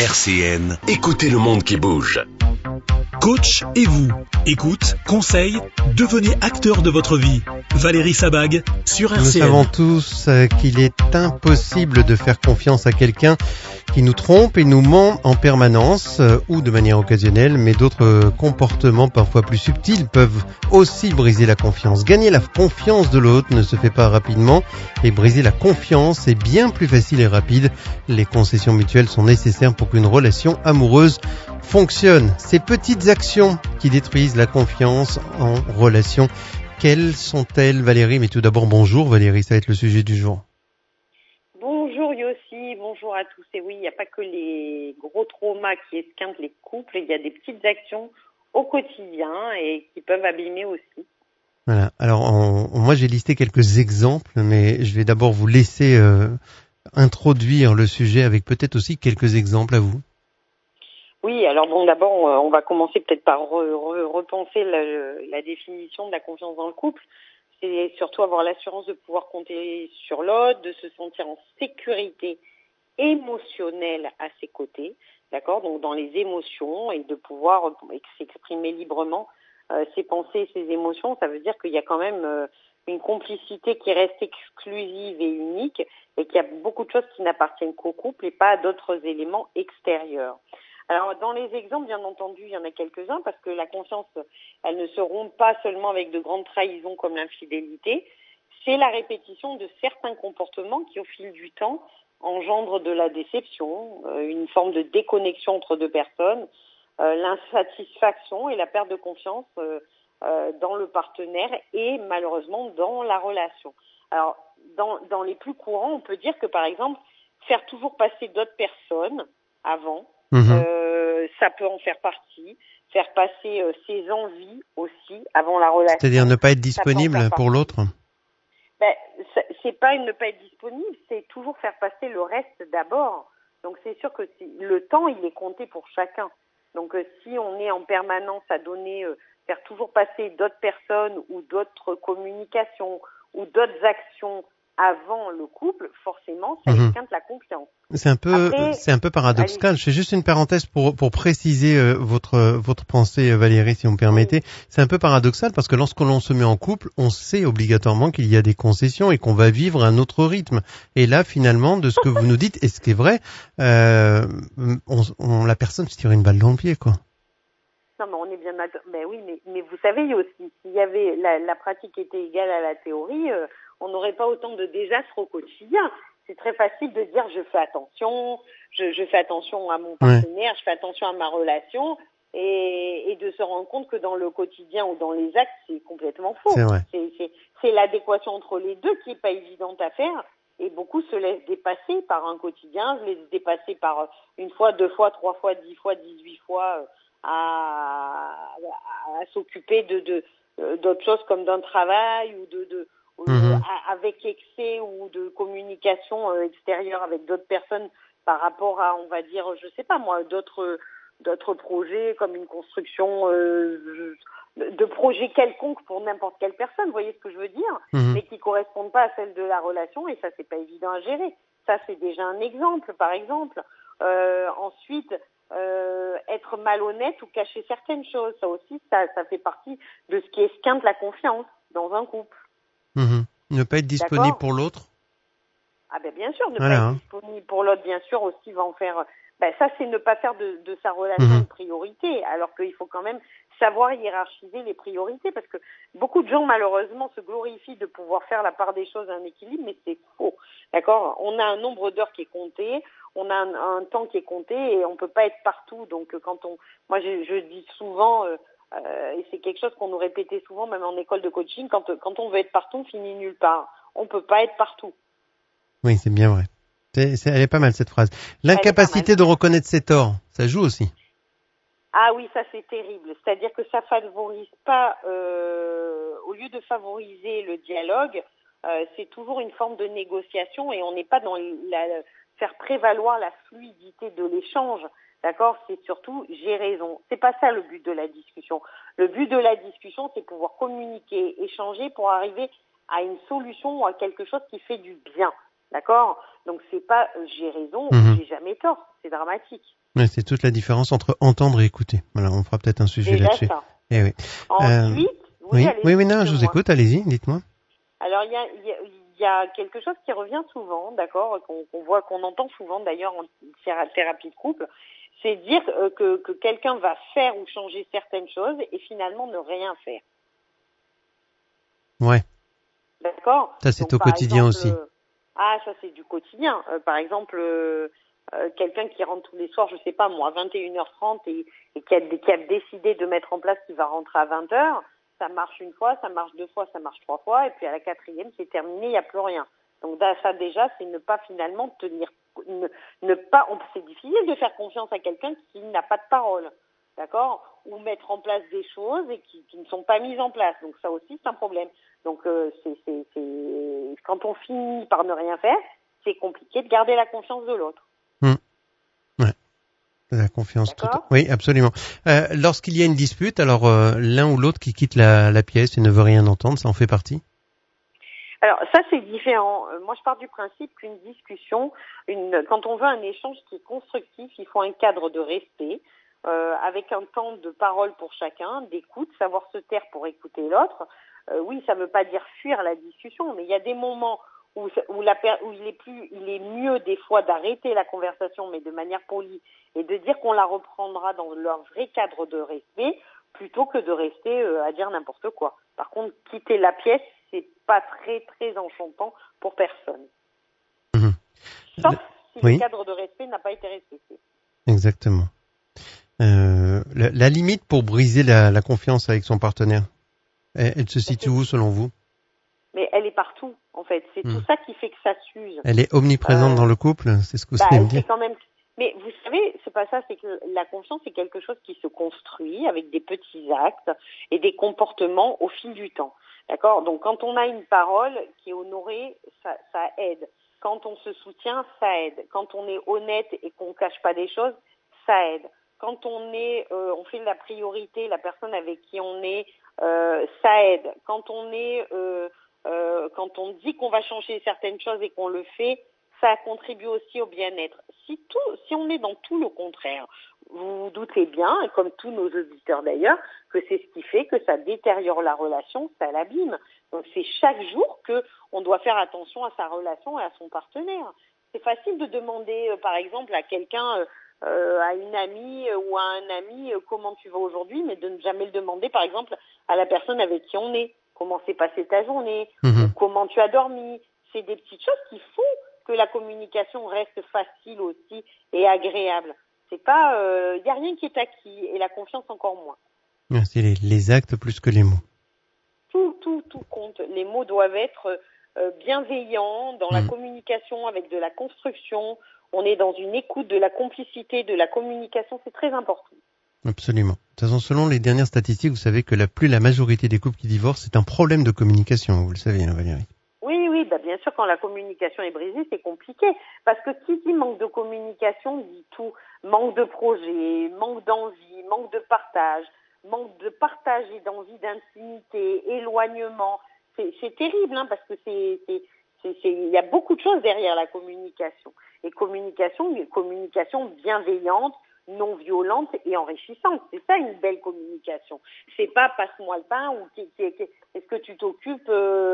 RCN, écoutez le monde qui bouge. Coach et vous. Écoute, conseil, devenez acteur de votre vie. Valérie Sabag sur RCN. Nous savons tous qu'il est impossible de faire confiance à quelqu'un qui nous trompe et nous ment en permanence ou de manière occasionnelle, mais d'autres comportements parfois plus subtils peuvent aussi briser la confiance. Gagner la confiance de l'autre ne se fait pas rapidement et briser la confiance est bien plus facile et rapide. Les concessions mutuelles sont nécessaires pour qu'une relation amoureuse fonctionne. Ces petites actions qui détruisent la confiance en relation, quelles sont-elles, Valérie? Mais tout d'abord, bonjour Valérie, ça va être le sujet du jour. Bonjour Yossi, bonjour à tous. Et oui, il n'y a pas que les gros traumas qui esquintent les couples, il y a des petites actions au quotidien et qui peuvent abîmer aussi. Voilà. Alors, moi j'ai listé quelques exemples, mais je vais d'abord vous laisser introduire le sujet avec peut-être aussi quelques exemples à vous. Oui, alors bon, d'abord, on va commencer peut-être par repenser la définition de la confiance dans le couple. C'est surtout avoir l'assurance de pouvoir compter sur l'autre, de se sentir en sécurité émotionnelle à ses côtés, d'accord, donc dans les émotions, et de pouvoir s'exprimer librement ses pensées et ses émotions. Ça veut dire qu'il y a quand même une complicité qui reste exclusive et unique, et qu'il y a beaucoup de choses qui n'appartiennent qu'au couple et pas à d'autres éléments extérieurs. Alors, dans les exemples, bien entendu, il y en a quelques-uns, parce que la confiance, elle ne se rompt pas seulement avec de grandes trahisons comme l'infidélité. C'est la répétition de certains comportements qui, au fil du temps, engendrent de la déception, une forme de déconnexion entre deux personnes, l'insatisfaction et la perte de confiance dans le partenaire et, malheureusement, dans la relation. Alors, dans les plus courants, on peut dire que, par exemple, faire toujours passer d'autres personnes avant, ça peut en faire partie. Faire passer ses envies aussi avant la relation. C'est-à-dire ne pas être disponible pour l'autre. C'est pas ne pas être disponible, c'est toujours faire passer le reste d'abord. Donc c'est sûr que le temps, il est compté pour chacun. Donc si on est en permanence à donner, faire toujours passer d'autres personnes ou d'autres communications ou d'autres actions avant le couple, forcément, ça esquinte la confiance. C'est un peu paradoxal. Allez. Je fais juste une parenthèse pour préciser votre pensée, Valérie, si vous me permettez. Oui. C'est un peu paradoxal parce que lorsque l'on se met en couple, on sait obligatoirement qu'il y a des concessions et qu'on va vivre un autre rythme. Et là, finalement, de ce que vous nous dites, et ce qui est vrai, la personne se tire une balle dans le pied, quoi. Non, mais on est bien d'accord. Mais oui, mais vous savez aussi, s'il y avait la pratique était égale à la théorie, on n'aurait pas autant de désastres au quotidien. C'est très facile de dire je fais attention, je fais attention à mon partenaire, je fais attention à ma relation, et de se rendre compte que dans le quotidien ou dans les actes, c'est complètement faux. C'est l'adéquation entre les deux qui est pas évidente à faire, et beaucoup se laissent dépasser par un quotidien, se laissent dépasser par une fois, 2 fois, 3 fois, 10 fois, 18 fois à s'occuper d'autres choses comme d'un travail ou avec excès ou de communication extérieure avec d'autres personnes par rapport à, on va dire, je sais pas moi, d'autres projets comme une construction de projets quelconques pour n'importe quelle personne, vous voyez ce que je veux dire, mais qui correspondent pas à celle de la relation, et ça c'est pas évident à gérer. Ça c'est déjà un exemple, par exemple. Ensuite, être malhonnête ou cacher certaines choses, ça aussi, ça fait partie de ce qui esquinte la confiance dans un couple. Ne pas être disponible pour l'autre. Ah ben bien sûr, ne pas être disponible pour l'autre, bien sûr aussi va en faire. Ça c'est ne pas faire de sa relation une priorité, alors qu'il faut quand même savoir hiérarchiser les priorités, parce que beaucoup de gens malheureusement se glorifient de pouvoir faire la part des choses, un équilibre, mais c'est faux. D'accord ? On a un nombre d'heures qui est compté, on a un temps qui est compté, et on peut pas être partout. Donc moi je dis souvent. Et c'est quelque chose qu'on nous répétait souvent, même en école de coaching, quand on veut être partout, on finit nulle part. On peut pas être partout. Oui, c'est bien vrai. Elle est pas mal cette phrase. L'incapacité de reconnaître ses torts, ça joue aussi. Ah oui, ça c'est terrible. C'est-à-dire que ça favorise pas, au lieu de favoriser le dialogue, c'est toujours une forme de négociation, et on n'est pas dans faire prévaloir la fluidité de l'échange. D'accord, c'est surtout j'ai raison. C'est pas ça le but de la discussion. Le but de la discussion, c'est pouvoir communiquer, échanger pour arriver à une solution ou à quelque chose qui fait du bien. D'accord? Donc c'est pas j'ai raison ou j'ai jamais tort. C'est dramatique. Ouais, c'est toute la différence entre entendre et écouter. Voilà, on fera peut-être un sujet Déjà là-dessus. ça. Eh oui. Ensuite, Oui, allez-y, non, je vous écoute, allez-y, dites-moi. Alors il y a quelque chose qui revient souvent, d'accord, qu'on entend souvent d'ailleurs en thérapie de couple, c'est dire que quelqu'un va faire ou changer certaines choses et finalement ne rien faire. Ouais. D'accord? Ça, c'est Donc, au par quotidien exemple, aussi. ça c'est du quotidien. Par exemple, quelqu'un qui rentre tous les soirs, je sais pas moi, à 21h30 et qui a décidé de mettre en place qu'il va rentrer à 20h, ça marche une fois, ça marche deux fois, ça marche trois fois, et puis à la quatrième, c'est terminé, il n'y a plus rien. Donc ça déjà, c'est ne pas finalement tenir, c'est difficile de faire confiance à quelqu'un qui n'a pas de parole, d'accord? Ou mettre en place des choses et qui ne sont pas mises en place. Donc ça aussi, c'est un problème. Donc c'est quand on finit par ne rien faire, c'est compliqué de garder la confiance de l'autre. Ouais. La confiance. D'accord. Oui, absolument. Lorsqu'il y a une dispute, alors l'un ou l'autre qui quitte la pièce et ne veut rien entendre, ça en fait partie? Alors ça c'est différent. Moi je pars du principe qu'une discussion, quand on veut un échange qui est constructif, il faut un cadre de respect, avec un temps de parole pour chacun, d'écoute, savoir se taire pour écouter l'autre. Oui, ça ne veut pas dire fuir la discussion, mais il y a des moments où il est mieux des fois d'arrêter la conversation, mais de manière polie, et de dire qu'on la reprendra dans leur vrai cadre de respect, plutôt que de rester à dire n'importe quoi. Par contre, quitter la pièce, c'est pas très très enchantant pour personne. Sauf si le cadre de respect n'a pas été respecté. Exactement. La limite pour briser la confiance avec son partenaire, elle se situe où selon vous? Mais elle est partout, en fait. C'est tout ça qui fait que ça s'use. Elle est omniprésente dans le couple, c'est ce que vous allez me dire. Quand même. Mais vous savez, c'est pas ça, c'est que la confiance, c'est quelque chose qui se construit avec des petits actes et des comportements au fil du temps. D'accord? Donc, quand on a une parole qui est honorée, ça aide. Quand on se soutient, ça aide. Quand on est honnête et qu'on cache pas des choses, ça aide. Quand on fait de la priorité, la personne avec qui on est, ça aide. Quand on dit qu'on va changer certaines choses et qu'on le fait, ça contribue aussi au bien-être. Si on est dans tout le contraire, vous vous doutez bien, comme tous nos auditeurs d'ailleurs, que c'est ce qui fait que ça détériore la relation, ça l'abîme. Donc c'est chaque jour que on doit faire attention à sa relation et à son partenaire. C'est facile de demander, par exemple, à quelqu'un, à une amie ou à un ami, comment tu vas aujourd'hui, mais de ne jamais le demander, par exemple, à la personne avec qui on est. Comment s'est passée ta journée, comment tu as dormi. C'est des petites choses qui font que la communication reste facile aussi et agréable. C'est pas, y a rien qui est acquis et la confiance encore moins. C'est les actes plus que les mots. Tout compte. Les mots doivent être bienveillants dans la communication avec de la construction. On est dans une écoute, de la complicité, de la communication. C'est très important. Absolument. De toute façon, selon les dernières statistiques, vous savez que la majorité des couples qui divorcent, c'est un problème de communication. Vous le savez, hein, Valérie. Oui, bien sûr, quand la communication est brisée, c'est compliqué. Parce que qui dit manque de communication dit tout. Manque de projet, manque d'envie, manque de partage et d'envie d'intimité, éloignement. C'est terrible, hein, parce que il y a beaucoup de choses derrière la communication. Et communication bienveillante, non violente et enrichissante. C'est ça une belle communication. C'est pas passe-moi le pain ou est-ce que tu t'occupes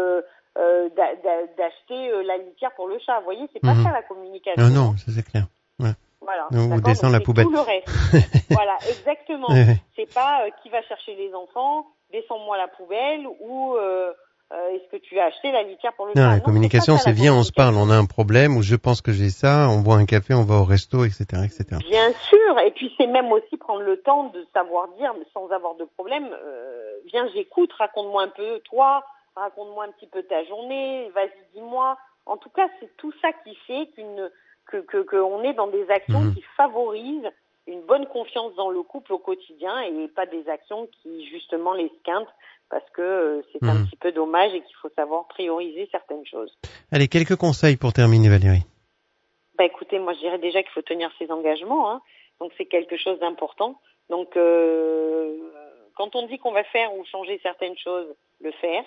d'acheter la litière pour le chat. Vous voyez, c'est pas ça la communication. Non, ça c'est clair. Ouais. Voilà. Ou descend la poubelle. Tout le reste. Voilà, exactement. C'est pas qui va chercher les enfants, descends-moi la poubelle ou est-ce que tu as acheté la litière pour le chat. Non, la communication, c'est viens, on se parle, on a un problème ou je pense que j'ai ça, on boit un café, on va au resto, etc., etc. Bien sûr, et puis c'est même aussi prendre le temps de savoir dire, sans avoir de problème, viens, j'écoute, raconte-moi un peu toi, raconte-moi un petit peu ta journée, vas-y, dis-moi. En tout cas, c'est tout ça qui fait qu'on est dans des actions qui favorisent une bonne confiance dans le couple au quotidien et pas des actions qui justement les esquintent parce que c'est un petit peu dommage et qu'il faut savoir prioriser certaines choses. Allez, quelques conseils pour terminer, Valérie. Écoutez, moi je dirais déjà qu'il faut tenir ses engagements, hein. Donc c'est quelque chose d'important. Donc quand on dit qu'on va faire ou changer certaines choses, le faire.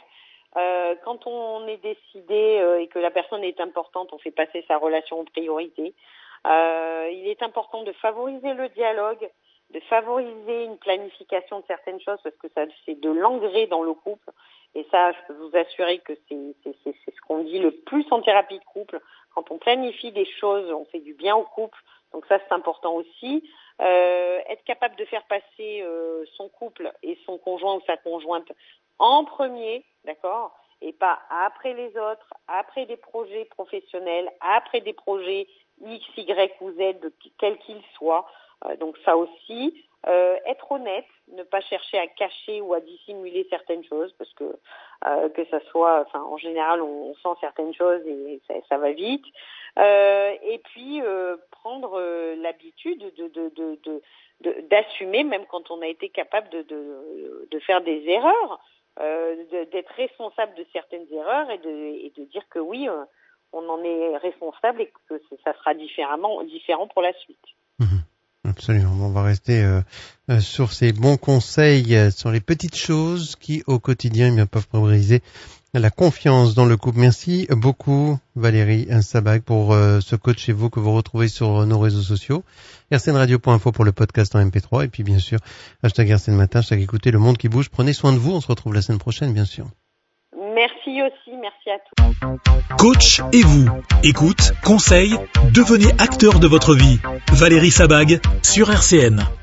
Quand on est décidé et que la personne est importante, on fait passer sa relation en priorité. Il est important de favoriser le dialogue, de favoriser une planification de certaines choses parce que ça c'est de l'ancrer dans le couple. Et ça, je peux vous assurer que c'est ce qu'on dit le plus en thérapie de couple. Quand on planifie des choses, on fait du bien au couple. Donc ça, c'est important aussi. Être capable de faire passer son couple et son conjoint ou sa conjointe en premier, d'accord, et pas après les autres, après des projets professionnels, après des projets X, Y ou Z, quels qu'ils soient. Donc ça aussi, être honnête, ne pas chercher à cacher ou à dissimuler certaines choses, parce que ça soit, enfin en général on sent certaines choses et ça va vite. Et puis prendre l'habitude d'assumer, même quand on a été capable de faire des erreurs, d'être responsable de certaines erreurs et de dire que oui, on en est responsable et que ça sera différent pour la suite. Absolument. On va rester sur ces bons conseils, sur les petites choses qui, au quotidien, peuvent favoriser la confiance dans le couple. Merci beaucoup, Valérie Sabag, pour ce coach chez vous que vous retrouvez sur nos réseaux sociaux. rcnradio.info pour le podcast en MP3. Et puis, bien sûr, #RCN Matin, #écouter le monde qui bouge. Prenez soin de vous. On se retrouve la semaine prochaine, bien sûr. Merci aussi. Merci à tous. Coach et vous. Écoute, conseil, devenez acteur de votre vie. Valérie Sabag sur RCN.